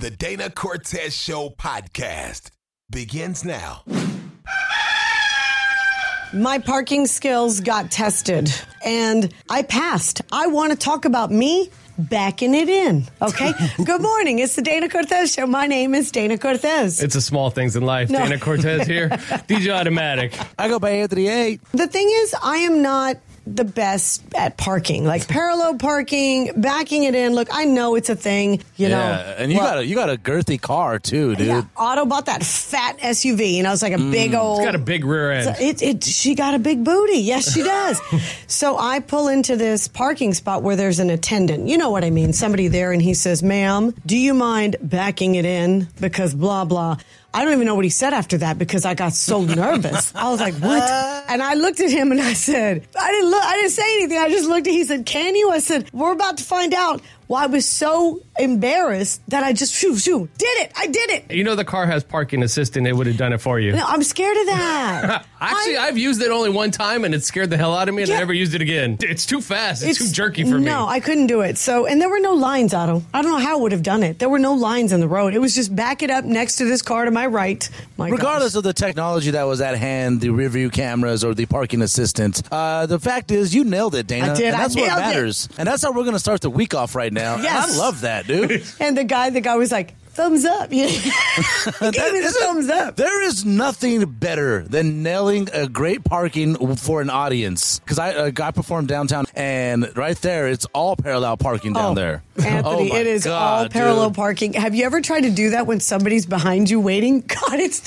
The Dana Cortez Show podcast begins now. My parking skills got tested, and I passed. I want to talk about me backing it in, okay? Good morning. It's the Dana Cortez Show. My name is Dana Cortez. It's the small things in life. No. Dana Cortez here. DJ Automatic. I go by Anthony A. The thing is, I am not the best at parking, like parallel parking, backing it in. Look, I know it's a thing, you know. And you got a girthy car too, dude. Yeah, Otto bought that fat SUV, and I was like a big old. It's got a big rear end. So she got a big booty. Yes, she does. So I pull into this parking spot where there's an attendant. You know what I mean? Somebody there, and he says, "Ma'am, do you mind backing it in because blah blah." I don't even know what he said after that because I got so nervous. I was like, what? And I looked at him and I said, I didn't say anything. I just looked at him. He said, can you? I said, we're about to find out. Well, I was so embarrassed that I just, did it. I did it. You know the car has parking assistant. It would have done it for you. No, I'm scared of that. Actually, I've used it only one time, and it scared the hell out of me, and I never used it again. It's too fast. It's too jerky for me. No, I couldn't do it. So, and there were no lines, Otto. I don't know how I would have done it. There were no lines in the road. It was just back it up next to this car to my right. Regardless of the technology that was at hand, the rear view cameras or the parking assistant, the fact is you nailed it, Dana. I did. And that's what nailed matters. And that's how we're going to start the week off right now. Yes. And I love that, dude. And the guy was like, thumbs up. He gave me the thumbs up. There is nothing better than nailing a great parking for an audience. Because I performed downtown, and right there, it's all parallel parking down there. Anthony, it is all parallel parking. Have you ever tried to do that when somebody's behind you waiting? God, it's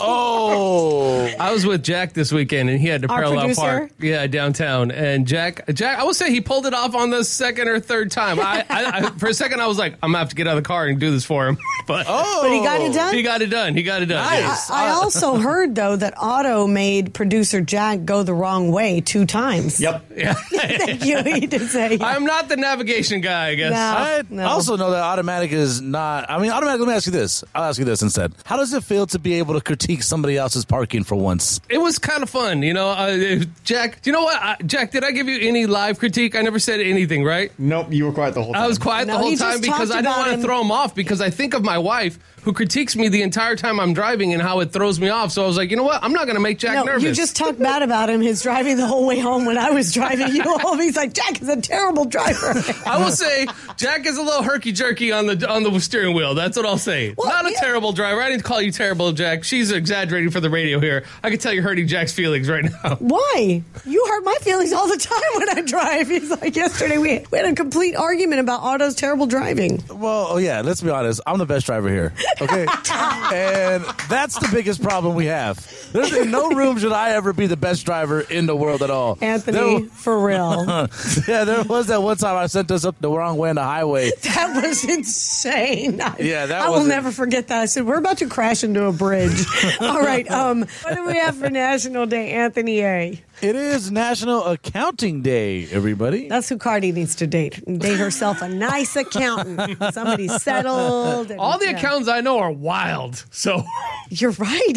I was with Jack this weekend, and he had to parallel park. Yeah, downtown. And Jack, I would say he pulled it off on the second or third time. I for a second, I was like, I'm going to have to get out of the car and do this for him. But he got it done? He got it done. Nice. I also heard, though, that Otto made producer Jack go the wrong way 2 times. Yep. Yeah. Thank you. He did say. I'm not the navigation guy, I guess. I also know that Automatic is not. I mean, Automatic, let me ask you this. I'll ask you this instead. How does it feel to be able to critique somebody else's parking for once? It was kind of fun, you know. Jack, do you know what? Jack, did I give you any live critique? I never said anything, right? Nope, you were quiet the whole time. I was quiet the whole time because I didn't want to throw him off because I think of my wife who critiques me the entire time I'm driving and how it throws me off. So I was like, you know what? I'm not going to make Jack nervous. You just talked bad about him. His driving the whole way home when I was driving you home. He's like, Jack is a terrible driver. I will say Jack is a little herky-jerky on the steering wheel. That's what I'll say. Well, not a terrible driver. I didn't call you terrible, Jack. She's exaggerating for the radio here. I can tell you're hurting Jack's feelings right now. Why? You hurt my feelings all the time when I drive. He's like, yesterday we had a complete argument about Otto's terrible driving. Well, yeah, let's be honest. I'm the best driver here. Okay? And that's the biggest problem we have. There's in no room should I ever be the best driver in the world at all. Anthony, for real. Yeah, there was that one time I sent us up the wrong way on the highway. That was insane. I will never forget that. I said, we're about to crash into a bridge. All right. What do we have for National Day, Anthony A? It is National Accounting Day, everybody. That's who Cardi needs to date. Date herself a nice accountant. Somebody settled. All the accountants I know are wild. So you're right.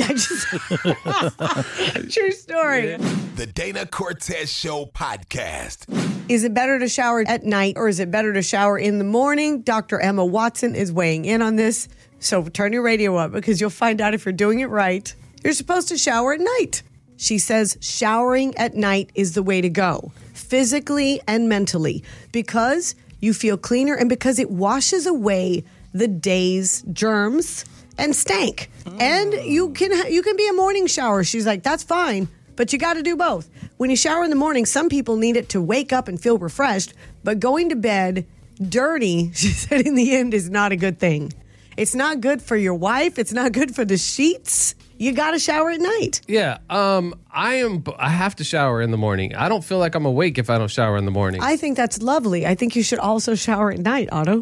True story. The Dana Cortez Show podcast. Is it better to shower at night or is it better to shower in the morning? Dr. Emma Watson is weighing in on this. So turn your radio up because you'll find out if you're doing it right. You're supposed to shower at night. She says showering at night is the way to go, physically and mentally, because you feel cleaner and because it washes away the day's germs and stank. And you can be a morning shower. She's like, that's fine, but you got to do both. When you shower in the morning, some people need it to wake up and feel refreshed, but going to bed dirty, she said, in the end is not a good thing. It's not good for your wife. It's not good for the sheets. You got to shower at night. Yeah, I have to shower in the morning. I don't feel like I'm awake if I don't shower in the morning. I think that's lovely. I think you should also shower at night, Otto.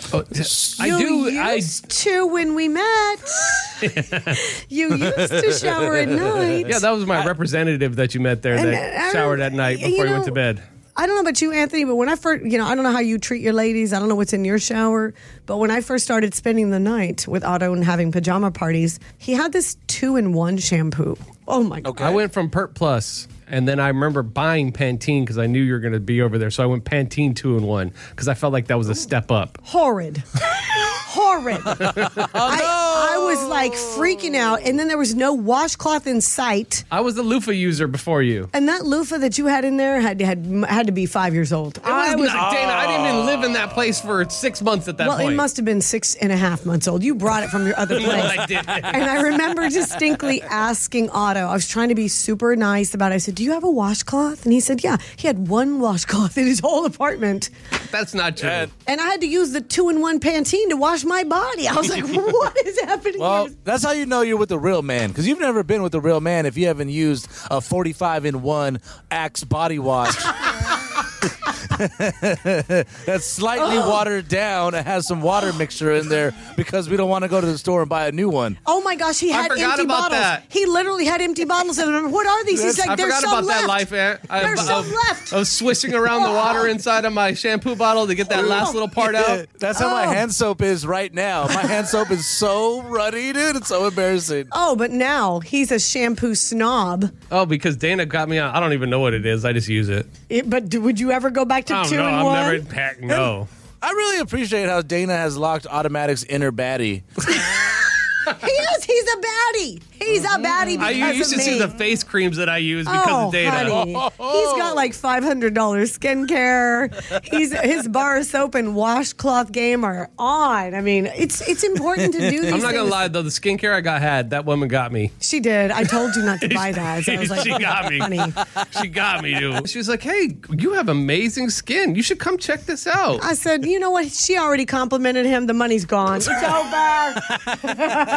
I used to when we met. You used to shower at night. Yeah, that was my representative that you met there that showered at night before you went to bed. I don't know about you, Anthony, but when I first, I don't know how you treat your ladies. I don't know what's in your shower. But when I first started spending the night with Otto and having pajama parties, he had this 2-in-1 shampoo. Oh, my God. I went from Pert Plus, and then I remember buying Pantene because I knew you were going to be over there. So I went Pantene 2-in-1 because I felt like that was a step up. Horrid. I was like freaking out, and then there was no washcloth in sight. I was the loofah user before you. And that loofah that you had in there had to be 5 years old. Dana, I didn't even live in that place for 6 months at that point. Well, it must have been 6.5 months old. You brought it from your other place. No, I didn't. And I remember distinctly asking Otto, I was trying to be super nice about it. I said, do you have a washcloth? And he said, yeah. He had one washcloth in his whole apartment. That's not true. And I had to use the 2-in-1 Pantene to wash my body. I was like, what is happening Well, here? that's how you know you're with the real man, because you've never been with the real man if you haven't used a 45-in-1 Axe body wash. That's slightly watered down and has some water mixture in there because we don't want to go to the store and buy a new one. Oh my gosh, he had empty bottles. That. He literally had empty bottles. And I'm like, what are these? He's like, there's some left. I forgot about that life, Aunt. There's some left. I was swishing around the water inside of my shampoo bottle to get that last little part out. That's how my hand soap is right now. My hand soap is so ruddy, dude. It's so embarrassing. Oh, but now he's a shampoo snob. Oh, because Dana got me on. I don't even know what it is. I just use it. But would you ever go back to 2-in-1? I'm never packed. No. I really appreciate how Dana has locked Automatic's inner baddie. He is. He's a baddie. He's a baddie because of me. You should see the face creams that I use because of Dana. Honey. He's got like $500 skincare. His bar soap and washcloth game are on. I mean, it's important to do these things. I'm not going to lie, though. The skincare I had, that woman got me. She did. I told you not to buy that. So I was like, she got me. Honey. She got me, dude. She was like, hey, you have amazing skin. You should come check this out. I said, you know what? She already complimented him. The money's gone. It's over.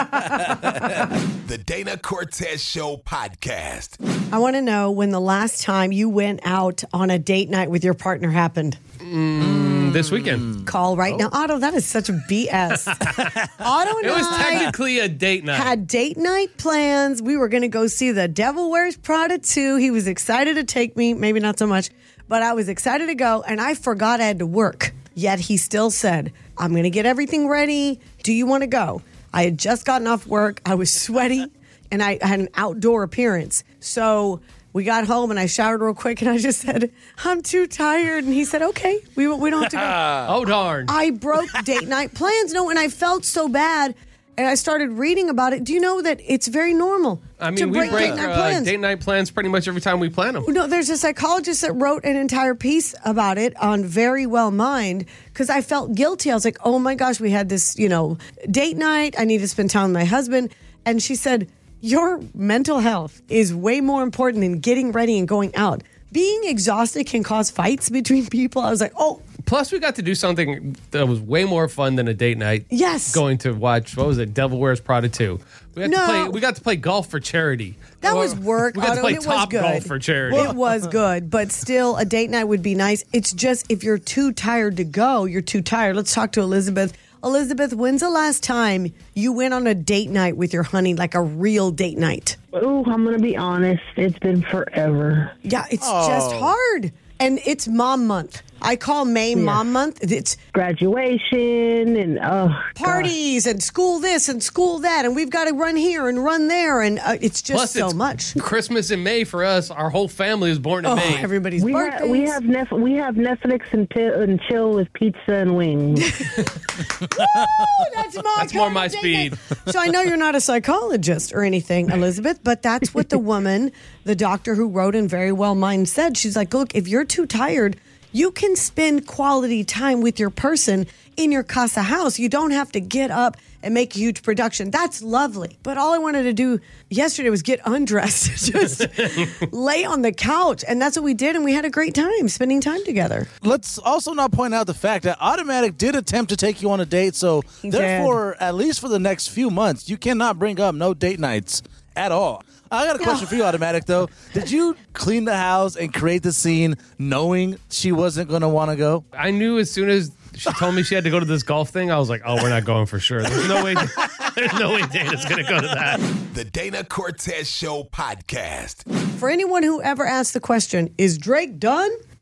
The Dana Cortez Show podcast. I want to know when the last time you went out on a date night with your partner happened. This weekend. Call right now. Otto, that is such a BS. Otto and It was I technically a date night. had date night plans. We were going to go see The Devil Wears Prada 2. He was excited to take me. Maybe not so much, but I was excited to go, and I forgot I had to work. Yet he still said, I'm going to get everything ready. Do you want to go? I had just gotten off work. I was sweaty, and I had an outdoor appearance. So we got home, and I showered real quick, and I just said, I'm too tired. And he said, okay, we don't have to go. Oh, darn. I broke date night plans. No, and I felt so bad, and I started reading about it. Do you know that it's very normal to break date night plans? Date night plans pretty much every time we plan them. No, there's a psychologist that wrote an entire piece about it on Very Well Mind because I felt guilty. I was like, oh my gosh, we had this, date night. I need to spend time with my husband. And she said, your mental health is way more important than getting ready and going out. Being exhausted can cause fights between people. I was like, oh. Plus, we got to do something that was way more fun than a date night. Yes. Going to watch, what was it, Devil Wears Prada 2. We got to play golf for charity. That was work. We got to play Top Golf for charity. It was good, but still, a date night would be nice. It's just, if you're too tired to go, you're too tired. Let's talk to Elizabeth. Elizabeth, when's the last time you went on a date night with your honey, like a real date night? Oh, I'm going to be honest. It's been forever. Yeah, it's just hard. And it's Mom Month. I call May Mom Month. It's graduation and parties and school this and school that. And we've got to run here and run there. And it's just Plus, so it's much. Christmas in May for us. Our whole family is born in May. Everybody's birthdays. We have Netflix and chill with pizza and wings. That's more my speed. So I know you're not a psychologist or anything, Elizabeth, but that's what the woman, the doctor who wrote in Very Well Mind said. She's like, look, if you're too tired, you can spend quality time with your person in your casa house. You don't have to get up and make a huge production. That's lovely. But all I wanted to do yesterday was get undressed, just lay on the couch. And that's what we did. And we had a great time spending time together. Let's also not point out the fact that Automatic did attempt to take you on a date. So therefore, at least for the next few months, you cannot bring up no date nights at all. I got a question for you, Automatic, though. Did you clean the house and create the scene knowing she wasn't going to want to go? I knew as soon as she told me she had to go to this golf thing, I was like, oh, we're not going for sure. There's no way Dana's going to go to that. The Dana Cortez Show podcast. For anyone who ever asked the question, is Drake done?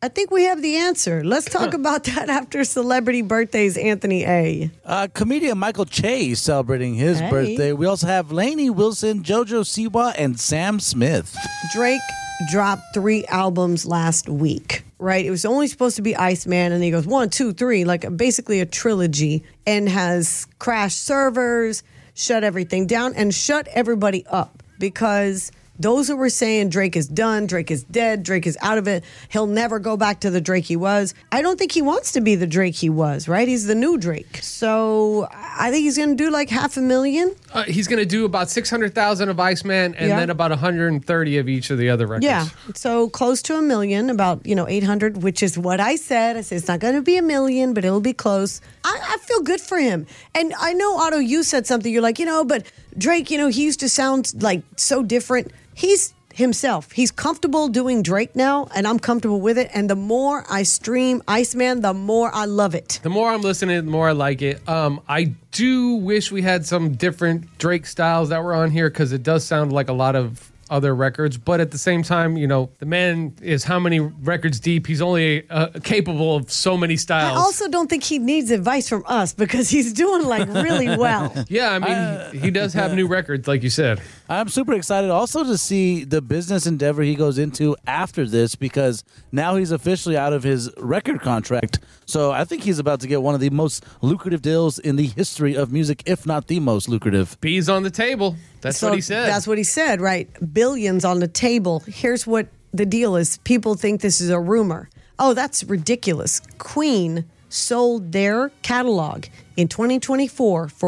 I think we have the answer. Let's talk about that after celebrity birthdays, Anthony A. Comedian Michael Che celebrating his birthday. We also have Lainey Wilson, JoJo Siwa, and Sam Smith. Drake dropped 3 albums last week, right? It was only supposed to be Iceman, and he goes 1, 2, 3, like basically a trilogy, and has crashed servers, shut everything down, and shut everybody up because those who were saying Drake is done, Drake is dead, Drake is out of it, he'll never go back to the Drake he was. I don't think he wants to be the Drake he was, right? He's the new Drake. So I think he's going to do like $500,000. He's going to do about 600,000 of Iceman and then about 130 of each of the other records. Yeah, so close to $1 million, about 800, which is what I said. I said it's not going to be $1 million, but it'll be close. I feel good for him. And I know, Otto, you said something. You're like, but Drake, he used to sound like so different. He's himself. He's comfortable doing Drake now, and I'm comfortable with it. And the more I stream Iceman, the more I love it. The more I'm listening, the more I like it. I do wish we had some different Drake styles that were on here because it does sound like a lot of other records. But at the same time, the man is how many records deep? He's only capable of so many styles. I also don't think he needs advice from us because he's doing like really well. Yeah, I mean, he does have new records, like you said. I'm super excited also to see the business endeavor he goes into after this because now he's officially out of his record contract. So I think he's about to get one of the most lucrative deals in the history of music, if not the most lucrative. B's on the table. That's what he said. That's what he said, right? Billions on the table. Here's what the deal is. People think this is a rumor. Oh, that's ridiculous. Queen sold their catalog in 2024 for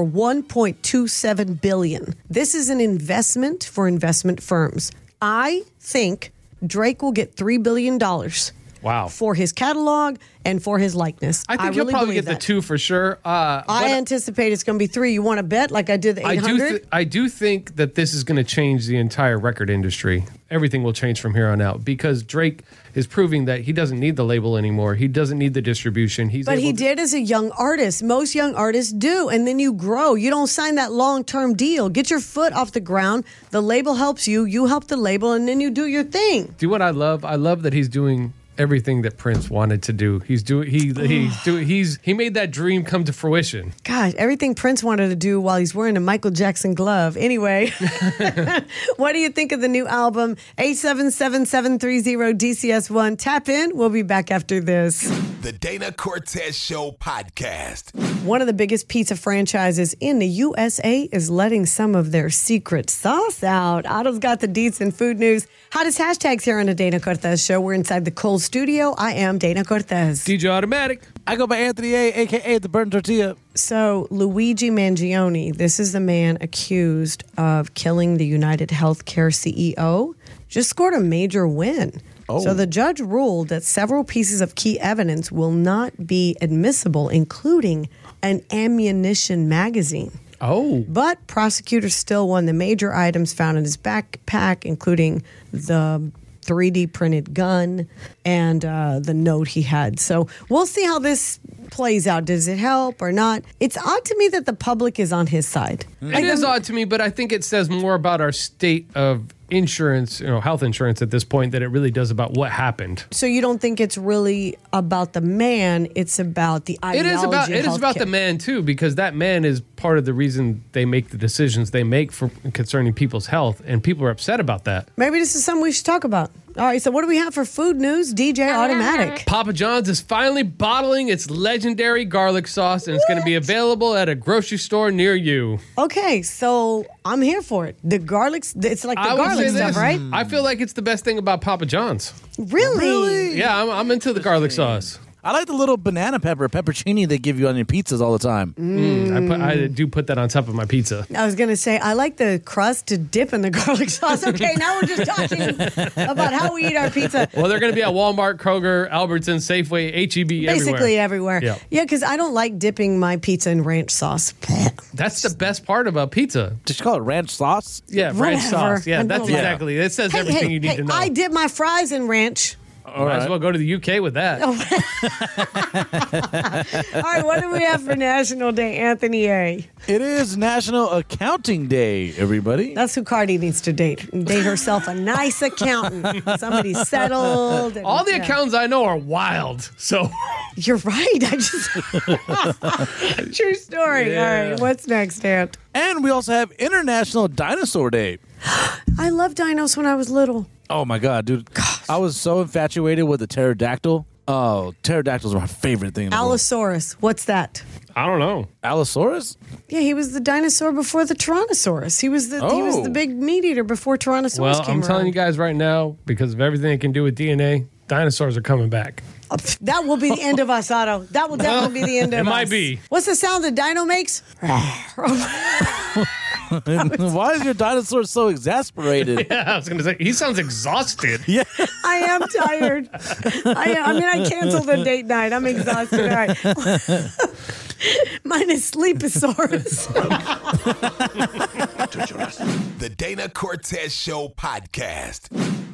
$1.27 billion. This is an investment for investment firms. I think Drake will get $3 billion. Wow. For his catalog and for his likeness. I think he'll probably get the 2 for sure. I anticipate it's going to be 3. You want to bet like I did the 800? I do think that this is going to change the entire record industry. Everything will change from here on out because Drake is proving that he doesn't need the label anymore. He doesn't need the distribution. But he did as a young artist. Most young artists do. And then you grow. You don't sign that long-term deal. Get your foot off the ground. The label helps you. You help the label. And then you do your thing. Do what I love? I love that he's doing everything that Prince wanted to do. He made that dream come to fruition. God, everything Prince wanted to do while he's wearing a Michael Jackson glove. Anyway, what do you think of the new album? 877-730-DCS1. Tap in. We'll be back after this. The Dana Cortez Show podcast. One of the biggest pizza franchises in the USA is letting some of their secret sauce out. Otto's got the deets and food news. Hottest hashtags here on the Dana Cortez Show. We're inside the Cold Studio. I am Dana Cortez. DJ Automatic. I go by Anthony A, a.k.a. the Burnt Tortilla. So, Luigi Mangione, this is the man accused of killing the United Healthcare CEO, just scored a major win. Oh. So the judge ruled that several pieces of key evidence will not be admissible, including an ammunition magazine. Oh. But prosecutors still won the major items found in his backpack, including the 3D printed gun and the note he had. So we'll see how this plays out. Does it help or not? It's odd to me that the public is on his side. It is odd to me, but I think it says more about our state of insurance, health insurance at this point than it really does about what happened. So you don't think it's really about the man, it's about the ideology. It is about the man too, because that man is part of the reason they make the decisions they make for concerning people's health, and people are upset about that. Maybe this is something we should talk about. All right, so what do we have for food news? DJ Automatic. Papa John's is finally bottling its legendary garlic sauce, and it's going to be available at a grocery store near you. Okay, so I'm here for it. The garlic, it's like the garlic stuff, right? I feel like it's the best thing about Papa John's. Really? Yeah, I'm into the garlic sauce. I like the little banana peppercini they give you on your pizzas all the time. I do put that on top of my pizza. I was going to say, I like the crust to dip in the garlic sauce. Okay, now we're just talking about how we eat our pizza. Well, they're going to be at Walmart, Kroger, Albertsons, Safeway, H-E-B, basically everywhere. Yeah, because I don't like dipping my pizza in ranch sauce. That's the best part about pizza. Did you call it ranch sauce? Yeah, ranch sauce. Yeah, that's exactly. It says everything you need to know. I dip my fries in ranch. Might as well go to the UK with that. All right, what do we have for National Day, Anthony A? It is National Accounting Day, everybody. That's who Cardi needs to date. Date herself a nice accountant. Somebody settled. And, all the accountants I know are wild. So you're right. True story. Yeah. All right, what's next, Ant? And we also have International Dinosaur Day. I loved dinos when I was little. Oh my God, dude. Gosh. I was so infatuated with the pterodactyl. Oh, pterodactyls were my favorite thing in the world. Allosaurus. What's that? I don't know. Allosaurus? Yeah, he was the dinosaur before the Tyrannosaurus. He was the big meat eater before Tyrannosaurus Well, came I'm telling around. you guys right now, because of everything it can do with DNA, dinosaurs are coming back. That will be the end of us, Otto. That will definitely be the end of us. It might be. What's the sound the dino makes? Why is your dinosaur so exasperated? Yeah, I was going to say, he sounds exhausted. Yeah. I am tired. I canceled the date night. I'm exhausted. All right. Mine is Sleeposaurus. The Dana Cortez Show podcast.